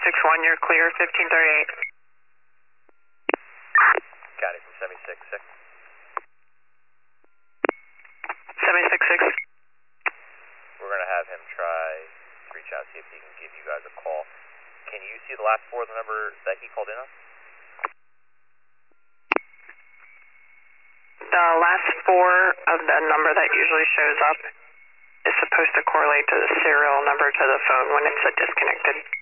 761, you're clear, 1538. Got it from 766. 766. We're going to have him try to reach out, see if he can give you guys a call. Can you see the last four of the number that he called in on? The last four of the number that usually shows up is supposed to correlate to the serial number to the phone when it's disconnected.